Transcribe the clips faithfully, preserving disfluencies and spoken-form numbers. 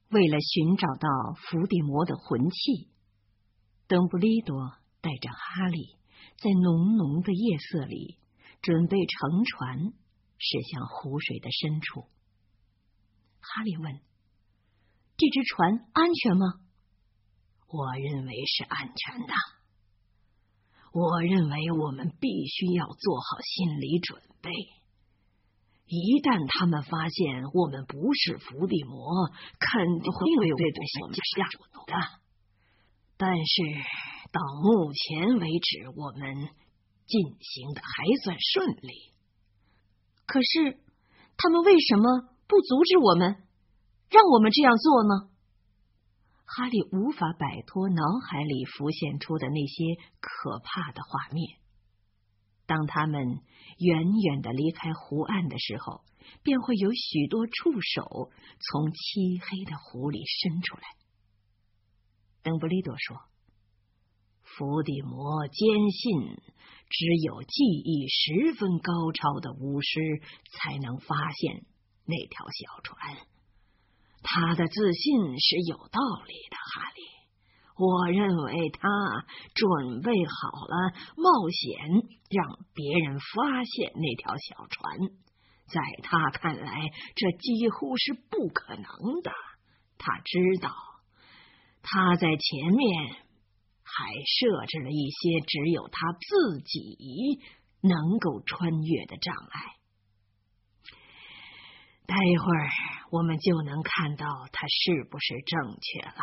为了寻找到伏地魔的魂器，邓布利多带着哈利在浓浓的夜色里准备乘船驶向湖水的深处。哈利问：这只船安全吗？ 我认为是安全的。我认为我们必须要做好心理准备。一旦他们发现我们不是伏地魔，肯定会对我们下手的。但是到目前为止，我们进行的还算顺利。 可是他们为什么不阻止我们，让我们这样做呢？哈利无法摆脱脑海里浮现出的那些可怕的画面。当他们远远地离开湖岸的时候，便会有许多触手从漆黑的湖里伸出来。邓布利多说：伏地魔坚信只有技艺十分高超的巫师才能发现那条小船。他的自信是有道理的，哈利。我认为他准备好了冒险让别人发现那条小船，在他看来这几乎是不可能的。他知道他在前面还设置了一些只有他自己能够穿越的障碍。待会儿我们就能看到他是不是正确了。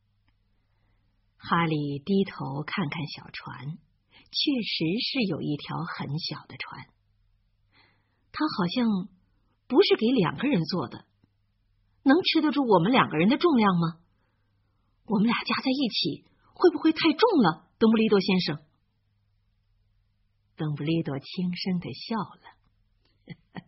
哈利低头看看小船，确实是有一条很小的船。它好像不是给两个人做的，能吃得住我们两个人的重量吗？我们俩加在一起会不会太重了，邓布利多先生？ 邓布利多轻声地笑了。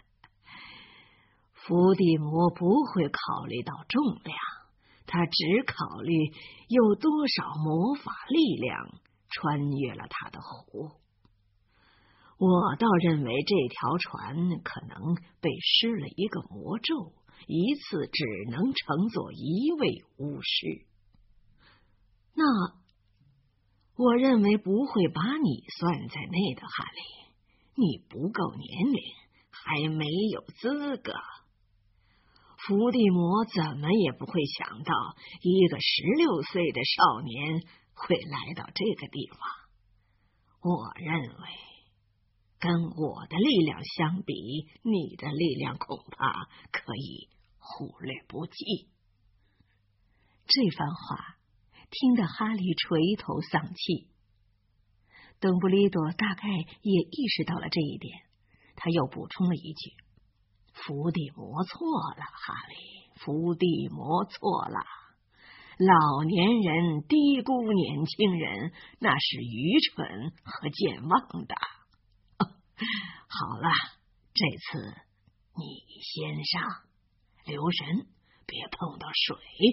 伏地魔不会考虑到重量，他只考虑有多少魔法力量穿越了他的湖。我倒认为这条船可能被施了一个魔咒，一次只能乘坐一位巫师。 那我认为不会把你算在内的，哈利，你不够年龄，还没有资格。伏地魔怎么也不会想到一个十六岁的少年会来到这个地方。我认为跟我的力量相比，你的力量恐怕可以忽略不计。 这番话听得哈利垂头丧气。邓布利多大概也意识到了这一点，他又补充了一句： 伏地魔错了，哈利，伏地魔错了。老年人低估年轻人，那是愚蠢和健忘的。哦，好了，这次你先上，留神别碰到水。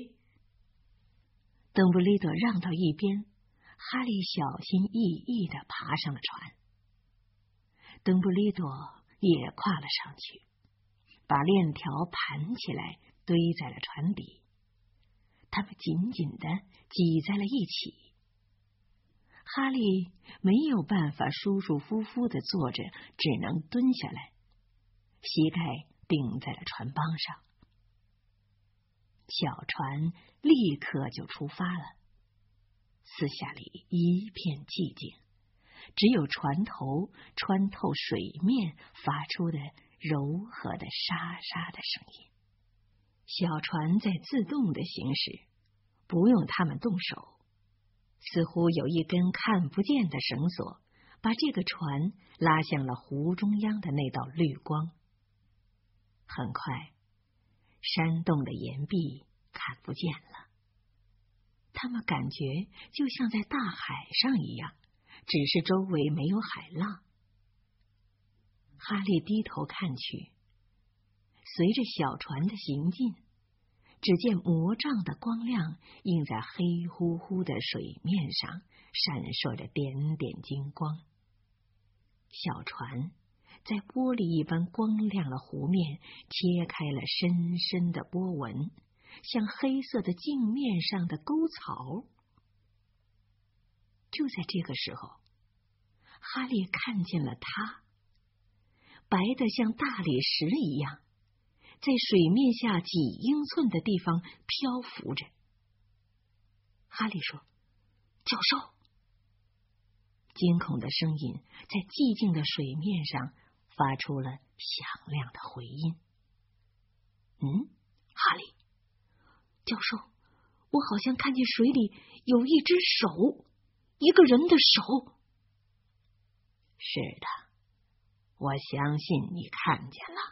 邓布利多让到一边，哈利小心翼翼地爬上了船。邓布利多也跨了上去，把链条盘起来堆在了船底，他们紧紧地挤在了一起。哈利没有办法舒舒服服地坐着，只能蹲下来，膝盖顶在了船帮上。小船立刻就出发了，四下里一片寂静，只有船头穿透水面发出的柔和的沙沙的声音。小船在自动的行驶，不用他们动手，似乎有一根看不见的绳索把这个船拉向了湖中央的那道绿光。很快，山洞的岩壁看不见了，他们感觉就像在大海上一样，只是周围没有海浪。哈利低头看去，随着小船的行进，只见魔杖的光亮映在黑乎乎的水面上，闪烁着点点金光。小船在玻璃一般光亮了湖面，切开了深深的波纹， 像黑色的镜面上的沟槽。就在这个时候，哈利看见了它，白得像大理石一样，在水面下几英寸的地方漂浮着。哈利说：“教授！”惊恐的声音在寂静的水面上发出了响亮的回音。嗯，哈利，教授，我好像看见水里有一只手，一个人的手。 是的，我相信你看见了。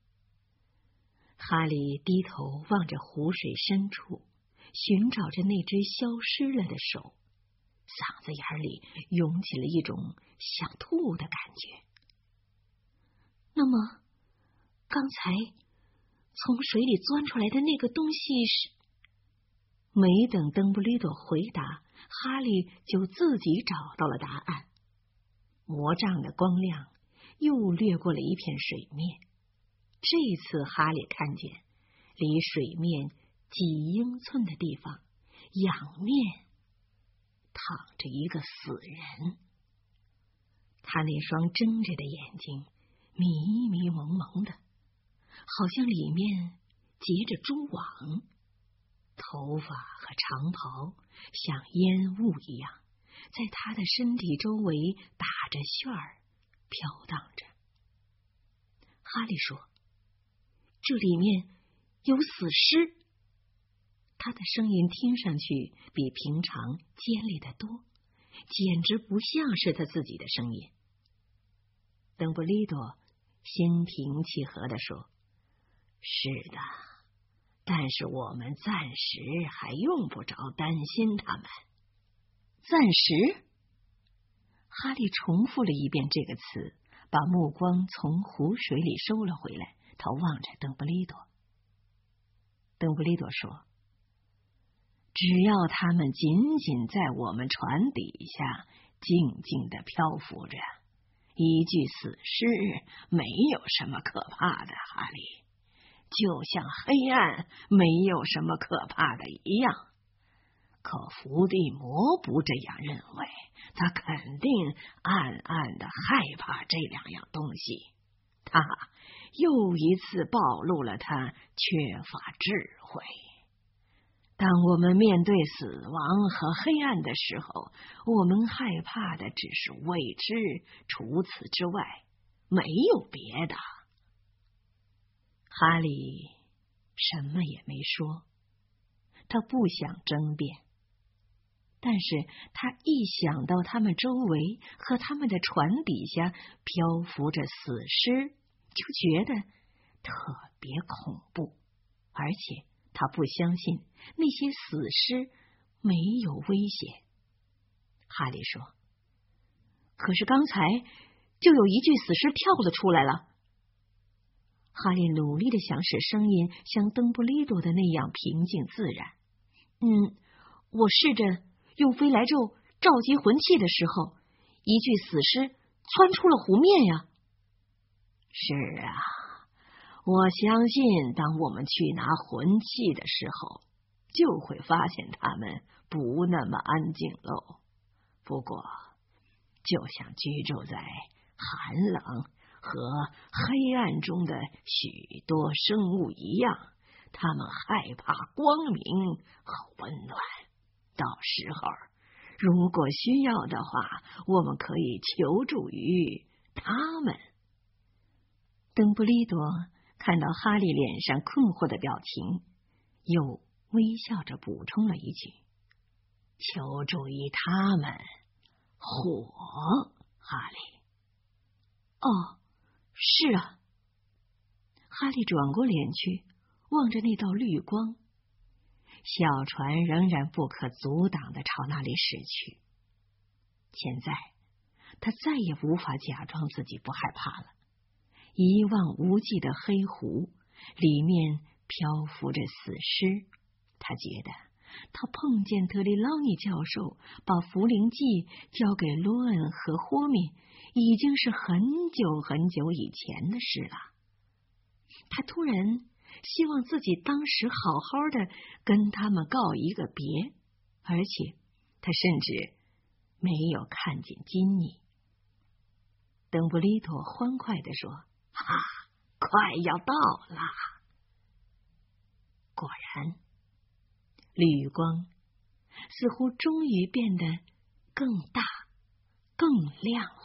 哈利低头望着湖水深处，寻找着那只消失了的手，嗓子眼里涌起了一种想吐的感觉。那么，刚才从水里钻出来的那个东西是……没等邓布利多回答，哈利就自己找到了答案。魔杖的光亮又掠过了一片水面，这次哈利看见离水面几英寸的地方，仰面躺着一个死人。他那双睁着的眼睛迷迷蒙蒙的，好像里面结着蛛网，头发和长袍像烟雾一样，在他的身体周围打着旋儿，飘荡着。哈利说：“这里面有死尸。”他的声音听上去比平常尖利得多，简直不像是他自己的声音。邓布利多心平气和地说：“是的，但是我们暂时还用不着担心他们。”暂时？哈利重复了一遍这个词，把目光从湖水里收了回来。他望着邓布利多。邓布利多说：“只要他们仅仅在我们船底下静静地漂浮着，一具死尸没有什么可怕的，哈利，就像黑暗没有什么可怕的一样。可伏地魔不这样认为，他肯定暗暗的害怕这两样东西。他又一次暴露了他缺乏智慧。当我们面对死亡和黑暗的时候，我们害怕的只是未知，除此之外没有别的。”哈利什么也没说，他不想争辩，但是他一想到他们周围和他们的船底下漂浮着死尸，就觉得特别恐怖，而且他不相信那些死尸没有危险。哈利说：“可是刚才就有一具死尸跳了出来了。”哈利努力的想使声音像邓布利多的那样平静自然。嗯，我试着用飞来咒召集魂器的时候，一具死尸窜出了湖面呀。是啊，我相信当我们去拿魂器的时候，就会发现他们不那么安静喽。不过，就像居住在寒冷和黑暗中的许多生物一样，他们害怕光明和温暖。到时候，如果需要的话，我们可以求助于他们。邓布利多看到哈利脸上困惑的表情，又微笑着补充了一句：“求助于他们，火，哈利。”哦，是啊。哈利转过脸去，望着那道绿光，小船仍然不可阻挡地朝那里驶去。现在，他再也无法假装自己不害怕了。一望无际的黑湖，里面漂浮着死尸。他觉得，他碰见特里劳尼教授把符灵剂交给罗恩和霍米，已经是很久很久以前的事了。他突然希望自己当时好好的跟他们告一个别，而且他甚至没有看见金妮。邓布利多欢快地说：“哈，快要到了。”果然，绿光似乎终于变得更大、更亮了。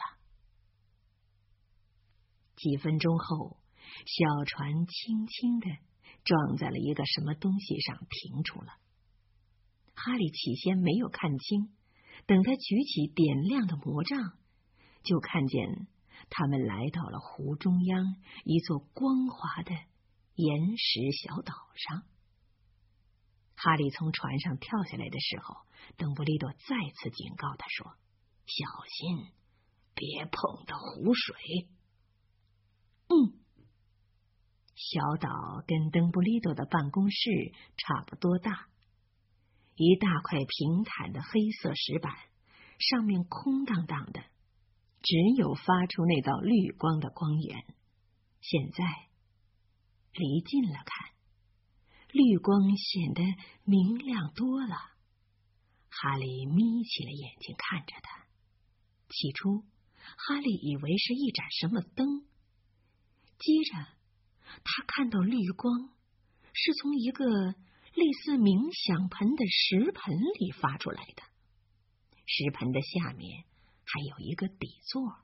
几分钟后，小船轻轻地撞在了一个什么东西上，停住了。哈利起先没有看清，等他举起点亮的魔杖，就看见他们来到了湖中央一座光滑的岩石小岛上。哈利从船上跳下来的时候，邓布利多再次警告他说：“小心，别碰到湖水。”嗯，小岛跟邓布利多的办公室差不多大，一大块平坦的黑色石板，上面空荡荡的，只有发出那道绿光的光源。现在离近了看，绿光显得明亮多了。哈利眯起了眼睛看着它。起初，哈利以为是一盏什么灯，接着他看到绿光是从一个类似冥想盆的石盆里发出来的，石盆的下面还有一个底座。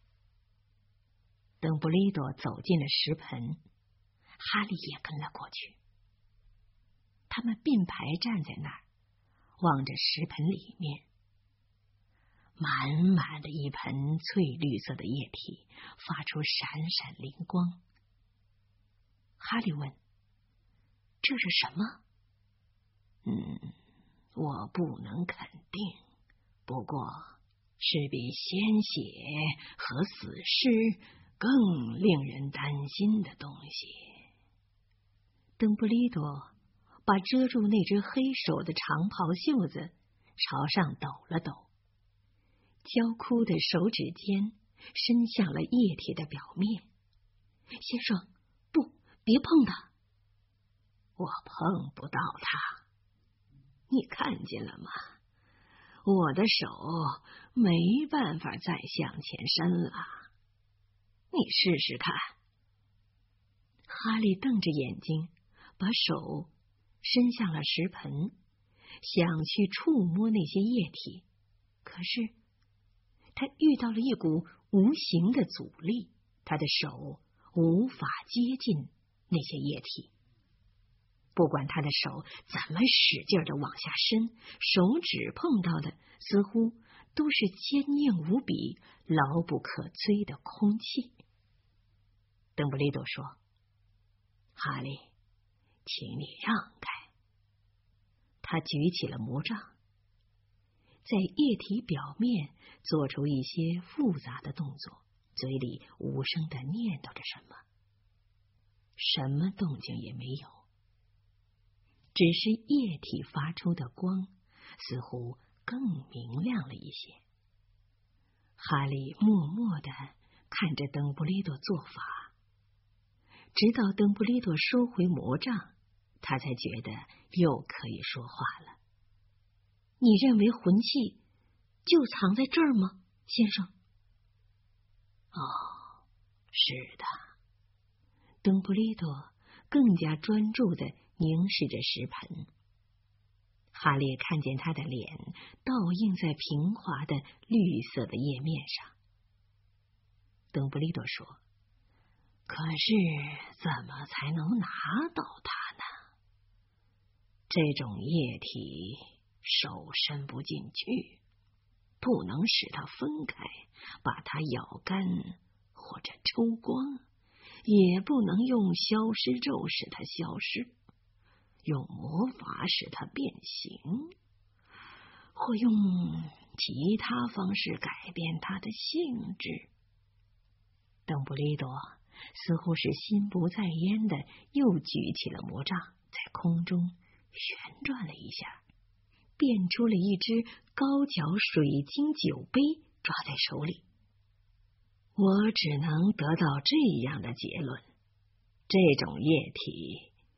邓布利多走进了石盆，哈利也跟了过去。他们并排站在那儿，望着石盆里面，满满的一盆翠绿色的液体发出闪闪灵光。哈利问：“这是什么？”“嗯，我不能肯定，不过是比鲜血和死尸更令人担心的东西。”邓布利多把遮住那只黑手的长袍袖子朝上抖了抖，焦枯的手指尖伸向了液体的表面。“先生，不，别碰它。”“我碰不到它，你看见了吗？我的手没办法再向前伸了。你试试看。”哈利瞪着眼睛，把手伸向了石盆，想去触摸那些液体，可是他遇到了一股无形的阻力，他的手无法接近那些液体。不管他的手怎么使劲地往下伸，手指碰到的似乎都是坚硬无比、牢不可摧的空气。邓布利多说：“哈利，请你让开。”他举起了魔杖，在液体表面做出一些复杂的动作，嘴里无声地念叨着什么。什么动静也没有，只是液体发出的光似乎更明亮了一些。哈利默默地看着邓布利多做法，直到邓布利多收回魔杖，他才觉得又可以说话了。“你认为魂器就藏在这儿吗，先生？”“哦，是的。”邓布利多更加专注地凝视着石盆。哈利看见他的脸倒映在平滑的绿色的液面上。邓布利多说：“可是怎么才能拿到它呢？这种液体手伸不进去，不能使它分开，把它咬干或者抽光，也不能用消失咒使它消失，用魔法使它变形，或用其他方式改变它的性质。”邓布利多似乎是心不在焉的，又举起了魔杖，在空中旋转了一下，变出了一只高脚水晶酒杯，抓在手里。“我只能得到这样的结论：这种液体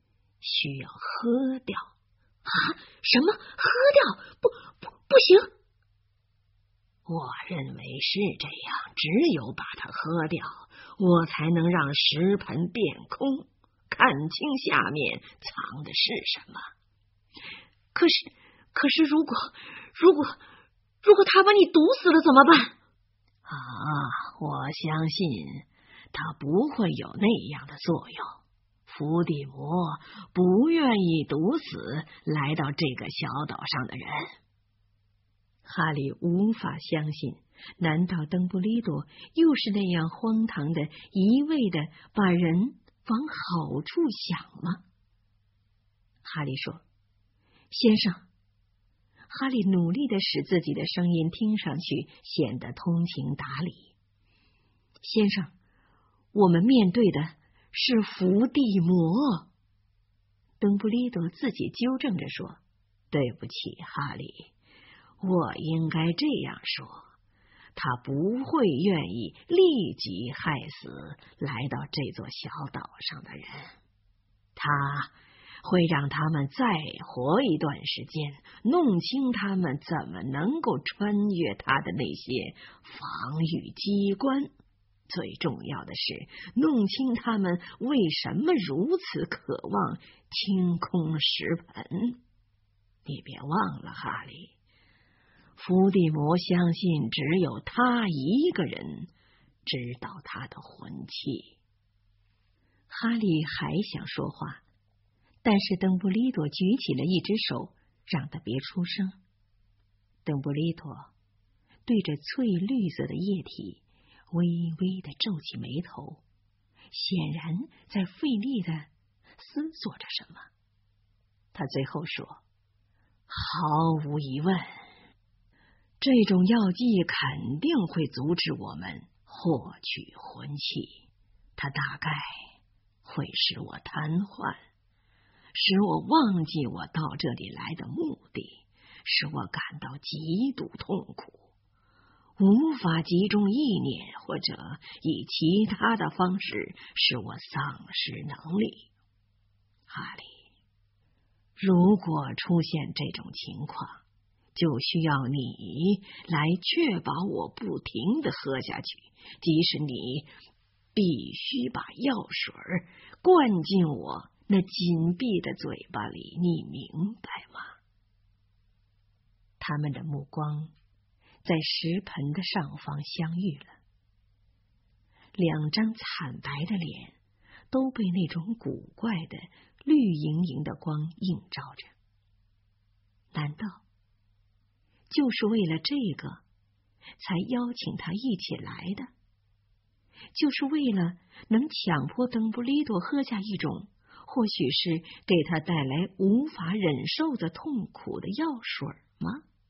需要喝掉。 啊？什么？喝掉？不不不行！ 我认为是这样，只有把它喝掉，我才能让石盆变空，看清下面藏的是什么。 可是，可是如果如果如果他把你毒死了怎么办？ 啊，我相信他不会有那样的作用。伏地魔不愿意毒死来到这个小岛上的人。哈利无法相信，难道邓布利多又是那样荒唐的一味的把人往好处想吗？哈利说：先生。哈利努力的使自己的声音听上去显得通情达理。先生，我们面对的是伏地魔。邓布利多自己纠正着说：对不起，哈利，我应该这样说，他不会愿意立即害死来到这座小岛上的人，他会让他们再活一段时间，弄清他们怎么能够穿越他的那些防御机关。最重要的是，弄清他们为什么如此渴望清空石盆。你别忘了，哈利，伏地魔相信只有他一个人知道他的魂器。哈利还想说话，但是邓布利多举起了一只手，让他别出声。邓布利多对着翠绿色的液体微微的皱起眉头，显然在费力的思索着什么。他最后说：毫无疑问，这种药剂肯定会阻止我们获取魂器，它大概会使我瘫痪，使我忘记我到这里来的目的，使我感到极度痛苦，无法集中意念，或者以其他的方式使我丧失能力。哈利，如果出现这种情况，就需要你来确保我不停地喝下去，即使你必须把药水灌进我那紧闭的嘴巴里，你明白吗？他们的目光在石盆的上方相遇了，两张惨白的脸都被那种古怪的绿莹莹的光映照着。难道就是为了这个才邀请他一起来的？就是为了能强迫邓布利多喝下一种或许是给他带来无法忍受的痛苦的药水吗？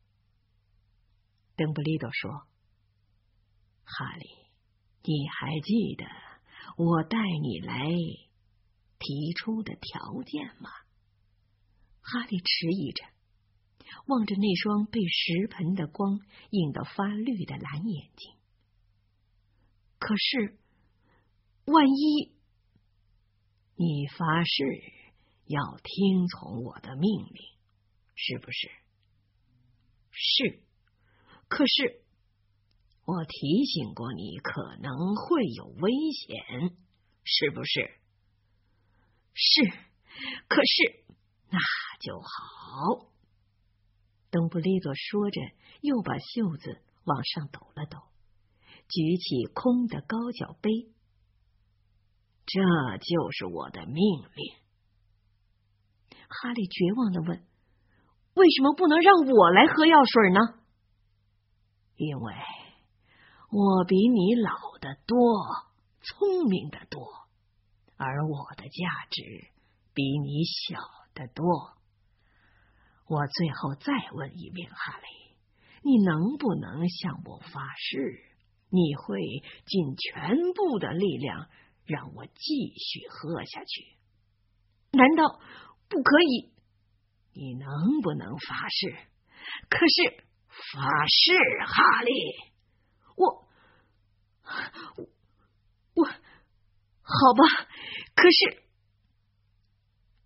邓布利多说：哈利，你还记得我带你来提出的条件吗？哈利迟疑着，望着那双被石盆的光映得发绿的蓝眼睛。可是，万一……你发誓要听从我的命令，是不是？是。可是，我提醒过你可能会有危险，是不是？是。可是，那就好。邓布利多说着，又把袖子往上抖了抖，举起空的高脚杯。这就是我的命令。哈利绝望地问：为什么不能让我来喝药水呢？因为我比你老得多，聪明得多，而我的价值比你小得多。我最后再问一遍，哈利，你能不能向我发誓，你会尽全部的力量让我继续喝下去？ 难道不可以？ 你能不能发誓？可是发誓，哈利， 我我我好吧，可是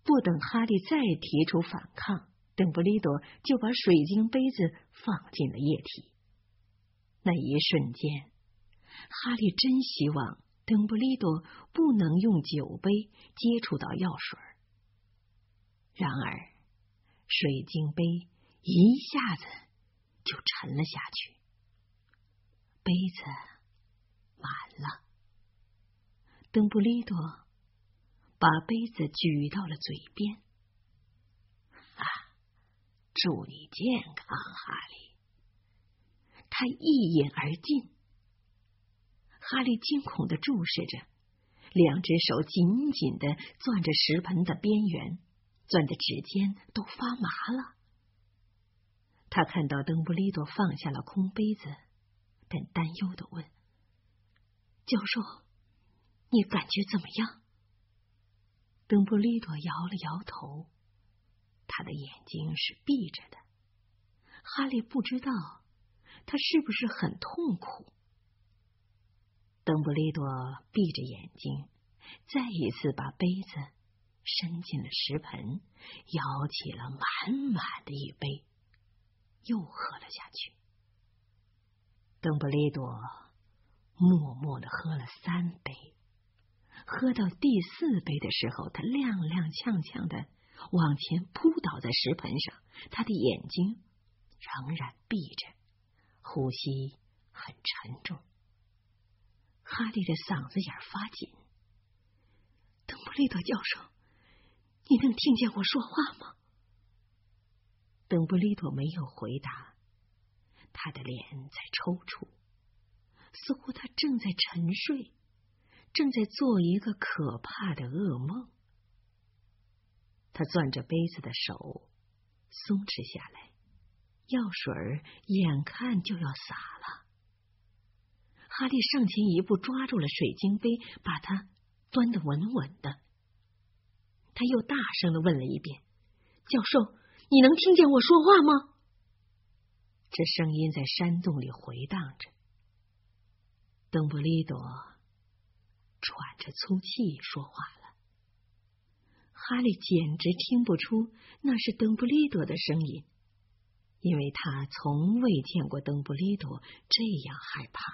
不等哈利再提出反抗，邓布利多就把水晶杯子放进了液体。那一瞬间，哈利真希望邓布利多不能用酒杯接触到药水。然而，水晶杯一下子就沉了下去，杯子满了。邓布利多把杯子举到了嘴边。啊，祝你健康，哈利。他一饮而尽。哈利惊恐地注视着，两只手紧紧地攥着食盆的边缘，攥的指尖都发麻了。他看到邓布利多放下了空杯子，便担忧地问：“教授，你感觉怎么样？”邓布利多摇了摇头，他的眼睛是闭着的。哈利不知道他是不是很痛苦。邓布利多闭着眼睛，再一次把杯子伸进了食盆，舀起了满满的一杯，又喝了下去。邓布利多默默地喝了三杯，喝到第四杯的时候，他踉踉跄跄地往前扑倒在食盆上，他的眼睛仍然闭着，呼吸很沉重。哈利的嗓子眼发紧。邓布利多教授，你能听见我说话吗？邓布利多没有回答，他的脸在抽搐，似乎他正在沉睡，正在做一个可怕的噩梦。他攥着杯子的手松弛下来，药水眼看就要洒了。哈利上前一步抓住了水晶杯，把它端得稳稳的。他又大声地问了一遍：“教授，你能听见我说话吗？”这声音在山洞里回荡着。邓布利多喘着粗气说话了。哈利简直听不出那是邓布利多的声音，因为他从未见过邓布利多这样害怕。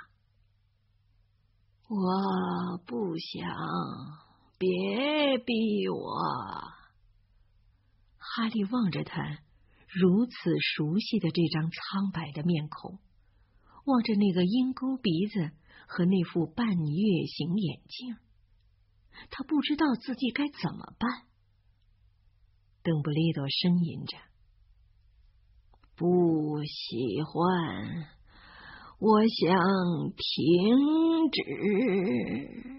我不想，别逼我。哈利望着他如此熟悉的这张苍白的面孔，望着那个鹰钩鼻子和那副半月形眼镜，他不知道自己该怎么办。邓布利多呻吟着：“不喜欢，我想停止。”